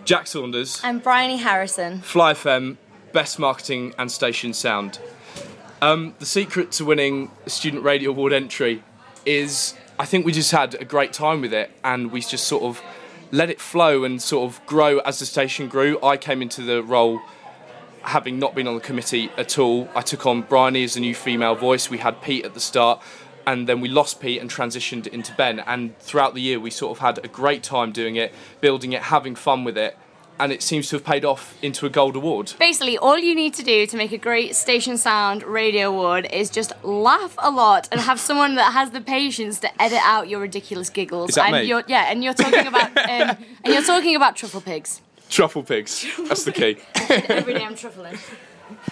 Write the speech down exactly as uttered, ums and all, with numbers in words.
Jack Saunders. I'm Bryony Harrison. Fly F M, Best Marketing and Station Sound. Um, the secret to winning a Student Radio Award entry is, I think we just had a great time with it, and we just sort of let it flow and sort of grow as the station grew. I came into the role having not been on the committee at all. I took on Bryony as a new female voice. We had Pete at the start, and then we lost Pete and transitioned into Ben. And throughout the year, we sort of had a great time doing it, building it, having fun with it. And it seems to have paid off into a gold award. Basically, all you need to do to make a great Station Sound Radio Award is just laugh a lot and have someone that has the patience to edit out your ridiculous giggles. Is that and me? You're, yeah, and you're talking about um, and you're talking about truffle pigs. Truffle pigs. That's the key. Every day I'm truffling.